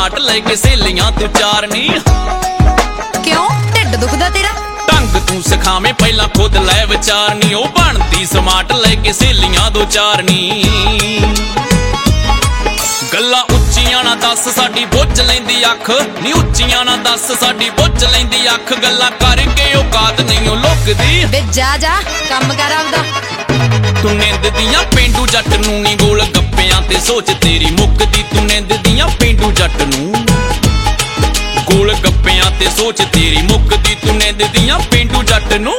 Smart ਲੈ ਕੇ ਸਹੇਲੀਆਂ ਤੂੰ ਚਾਰਨੀ। ਕਿਉਂ ਢਿੱਡ ਦੁਖਦਾ ਤੇਰਾ? ਢੰਗ ਤੂੰ ਸਿਖਾਵੇਂ ਪਹਿਲਾਂ ਖੁਦ ਲੈ ਵਿਚਾਰਨੀ। ਉਹ ਬਣਦੀ ਸਮਾਰਟ ਲੈ ਕੇ ਸਹੇਲੀਆਂ ਦੋ ਚਾਰਨੀ। ਗੱਲਾਂ ਉੱਚੀਆਂ ਨਾ ਦੱਸ ਸਾਡੀ ਬੁੱਝ ਲੈਂਦੀ ਅੱਖ ਨੀ। ਉੱਚੀਆਂ ਨਾ ਦੱਸ ਸਾਡੀ ਬੁੱਝ ਲੈਂਦੀ ਅੱਖ। ਗੱਲਾਂ ਕਰਕੇ ਔਕਾਤ ਨਹੀਂ ਉਹ ਲੁਕਦੀ। ਵੇ ਜਾ ਜਾ ਕੰਮ ਕਰ ਆਪਦਾ। ਤੂੰ ਨਿੰਦ ਦੀਆਂ ਪੇਂਡੂ ਜੱਟ ਨੂੰ ਨੀ ਗੋਲ ਗੱਪਿਆਂ ਤੇ ਸੋਚ ਤੇਰੀ ਮੁੱਕਦੀ। ਤੂੰ ਨਿੰਦ ਦੀਆਂ ਪੇਂਡੂ ਜੱਟ ਨੂੰ ਗੋਲ ਗੱਪਿਆਂ ਤੇ ਸੋਚ ਤੇਰੀ ਮੁੱਕਦੀ। ਤੂੰ ਨਿੰਦ ਦੀਆਂ ਪੇਂਡੂ ਜੱਟ ਨੂੰ।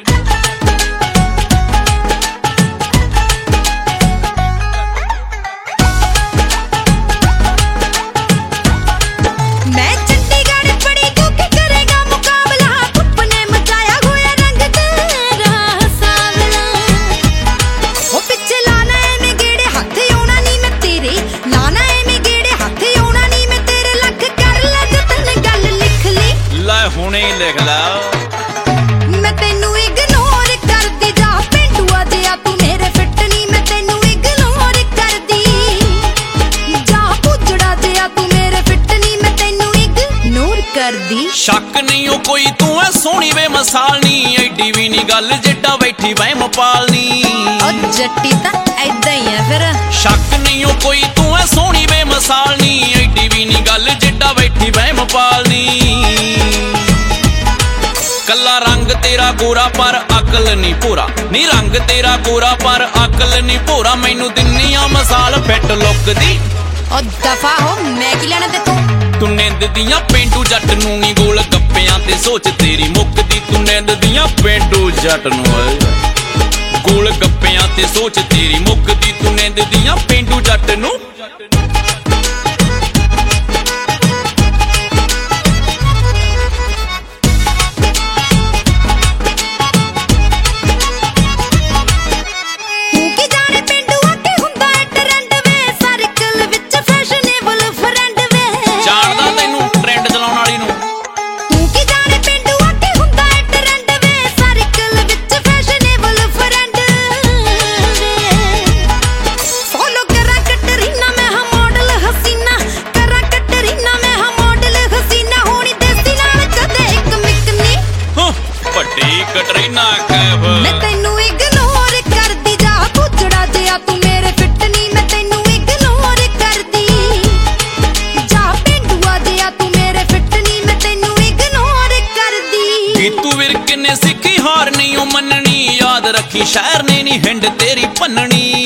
ਮੈਂ ਚੰਡੀਗੜ੍ਹ ਪੜੀ ਤੂੰ ਕੀ ਕਰੇਗਾ ਮੁਕਾਬਲਾ। ਧੁੱਪ ਨੇ ਮਚਾਇਆ ਹੋਇਆ ਰੰਗ ਤੇਰਾ ਸਾਵਲਾ। ਉਹ ਪਿੱਛੇ ਲਾਣਾ ਐਵੇਂ ਗੇੜੇ ਹੱਥ ਆਉਣਾ ਨੀ ਮੈਂ ਤੇਰੇ। ਲਾਣਾ ਐਵੇਂ ਗੇੜੇ ਹੱਥ ਆਉਣਾ ਨੀ ਮੈਂ ਤੇਰੇ। ਲੱਖ ਕਰ ਲੈ ਜਤਨ ਗੱਲ ਲਿਖ ਲਈ। ਲੈ ਹੁਣੇ ਹੀ ਲਿਖ ਲਾ। ਮੈਂ ਤੈਨੂੰ ਇਗਨੋਰ ਕਰਦੀ ਜਾ ਪੇਂਡੂਆ ਜਿਹਾ ਤੂੰ ਮੇਰੇ ਫਿੱਟ ਨੀ। ਮੈਂ ਤੈਨੂੰ ਇਗਨੋਰ ਕਰਦੀ ਜਾ ਪੁੱਜੜਾ ਜਿਹਾ ਤੂੰ ਮੇਰੇ ਫਿੱਟ ਨੀ। ਮੈਂ ਤੈਨੂੰ ਇਗਨੋਰ ਕਰਦੀ। ਸ਼ੱਕ ਨਹੀਂ ਉਹ ਕੋਈ ਤੂੰ ਐ ਸੋਹਣੀ ਵੇ ਮਸਾਲ ਨੀ। ਐਡੀ ਵੀ ਨੀ ਗੱਲ ਜਿੱਡਾ ਬੈਠੀ ਵਹਿਮ ਪਾਲਨੀ। ਉਹ ਜੱਟੀ ਤਾਂ ਐਦਾਂ ਹੀ ਆ ਫਿਰ। ਸ਼ੱਕ ਨਹੀਂ ਉਹ ਕੋਈ ਤੂੰ ਐ ਸੋਹਣੀ ਵੇ ਮਸਾਲ ਨੀ। ਐਡੀ ਵੀ ਨੀ ਗੱਲ ਜਿੱਡਾ ਬੈਠੀ ਵਹਿਮ ਪਾਲਨੀ। ਕੱਲਾ ਰੰਗ ਤੇਰਾ ਗੋਰਾ ਪਰ ਅਕਲ ਨੀ ਭੋਰਾ ਨੀ। ਰੰਗ ਤੇਰਾ ਗੋਰਾ ਪਰ ਅਕਲ ਨੀ ਭੋਰਾ। ਮੈਨੂੰ ਦਿੰਨੀਆਂ ਮਸਾਲ ਫਿੱਟ ਲੁੱਕ ਦੀ। ਉਹ ਦਫਾ ਹੋ ਮੈਂ ਕੀ ਲੈਣਾ ਤੇ ਤੂੰ। ਤੂੰ ਨਿੰਦ ਦੀਆਂ ਪੇਂਡੂ ਜੱਟ ਨੂੰ ਨੀ ਗੋਲ ਗੱਪਿਆਂ ਤੇ ਸੋਚ ਤੇਰੀ ਮੁੱਕਦੀ। ਤੂੰ ਨਿੰਦ ਦੀਆਂ ਪੇਂਡੂ ਜੱਟ ਨੂੰ ਗੋਲ ਗੱਪਿਆਂ ਤੇ ਸੋਚ ਤੇਰੀ ਮੁੱਕਦੀ। ਤੂੰ ਨਿੰਦ ਦੀਆਂ ਪੇਂਡੂ ਜੱਟ ਨੂੰ। ਤੂੰ ਕੀ ਜਾਣੇ ਪੇਂਡੂਆ ਕੀ ਹੁੰਦਾ ਏ ਟ੍ਰੈਂਡ ਵੇ। ਸਰਕਲ ਵਿੱਚ ਫੈਸ਼ਨੇਬਲ ਫਰੈਂਡ ਵੇ। ਜਾਣਦਾ ਤੈਨੂੰ ਟ੍ਰੈਂਡ ਚਲਾਉਣ ਵਾਲੀ ਨੂੰ। ਤੂੰ ਕੀ ਜਾਣੇ ਪੇਂਡੂਆ ਕੀ ਹੁੰਦਾ ਏ ਟ੍ਰੈਂਡ ਵੇ। ਸਰਕਲ ਵਿੱਚ ਫੈਸ਼ਨੇਬਲ ਫਰੈਂਡ ਵੇ। ਫੋਲੋ ਕਰਾਂ ਕਟਰੀਨਾ ਮੈਂ ਹਾਂ ਮਾਡਲ ਹਸੀਨਾ। ਕਰਾਂ ਕਟਰੀਨਾ ਮੈਂ ਹਾਂ ਮਾਡਲ ਹਸੀਨਾ। ਹੋਣੀ ਦੇਸੀ ਨਾਲ ਕਦੇ ਇੱਕ ਮਿਕਨੀ। ਵੱਡੀ ਕਟਰੀਨਾ ਕੈਫ। ਮੈਂ ਤੈਨੂੰ ਇਗਨੋਰ ਕਰਦੀ ਜਾ ਪੁੱਜੜਾ ਜਿਹਾ ਤੂੰ ਮੇਰੇ ਫਿੱਟ ਨੀ। ਮੈਂ ਤੈਨੂੰ ਇਗਨੋਰ ਕਰਦੀ ਜਾ ਪੇਂਡੂਆ ਜਿਹਾ ਤੂੰ ਮੇਰੇ ਫਿੱਟ ਨੀ। ਮੈਂ ਤੈਨੂੰ ਇਗਨੋਰ ਕਰਦੀ। ਗੀਤੂ ਵਿਰਕ ਨੇ ਸਿੱਖੀ ਹਾਰ ਨਹੀਂ ਉਹ ਮੰਨਣੀ। ਯਾਦ ਰੱਖੀ ਸ਼ਹਿਰ ਨੇ ਨੀ ਹਿੰਡ ਤੇਰੀ ਭੰਨਣੀ।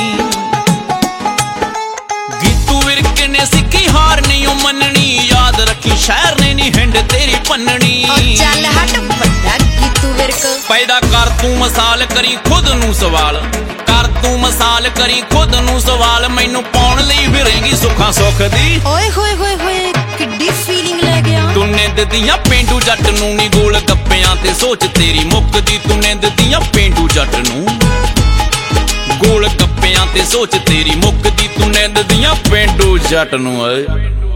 ਗੀਤੂ ਵਿਰਕ ਨੇ ਸਿੱਖੀ ਹਾਰ ਨਹੀਂ ਉਹ ਮੰਨਣੀ। ਯਾਦ ਰੱਖੀ ਸ਼ਹਿਰ ਨੇ ਨੀ ਹਿੰਡ ਤੇਰੀ ਭੰਨਣੀ। ਉਹ ਚੱਲ ਹਟ ਵੱਡਾ ਗੀਤੂ ਵਿਰਕ। ਪੈਦਾ ਕਰ ਤੂੰ ਮਸਾਲ ਕਰੀ ਖੁਦ ਨੂੰ ਸਵਾਲ। ਕਰ ਤੂੰ ਮਸਾਲ ਕਰੀ ਖੁਦ ਨੂੰ ਸਵਾਲ। ਮੈਨੂੰ ਪਾਉਣ ਲਈ ਫਿਰੇਂਗੀ ਸੁੱਖਾਂ ਸੁੱਖ ਦੀ। ਓਏ ਹੋਏ ਹੋਏ ਹੋਏ ਕਿੱਡੀ ਫੀਲਿੰਗ ਲੈ ਗਿਆ। ਤੂੰ ਨਿੰਦ ਦੀਆਂ ਪੇਂਡੂ ਜੱਟ ਨੂੰ ਨੀ ਗੋਲ ਗੱਪਿਆਂ ਤੇ ਸੋਚ ਤੇਰੀ ਮੁੱਕਦੀ। ਤੂੰ ਨਿੰਦ ਦੀਆਂ ਪੇਂਡੂ ਜੱਟ ਨੂੰ ਗੋਲ ਗੱਪਿਆਂ ਤੇ ਸੋਚ ਤੇਰੀ ਮੁੱਕਦੀ। ਤੂੰ ਨਿੰਦ ਦੀਆਂ ਪੇਂਡੂ ਜੱਟ ਨੂੰ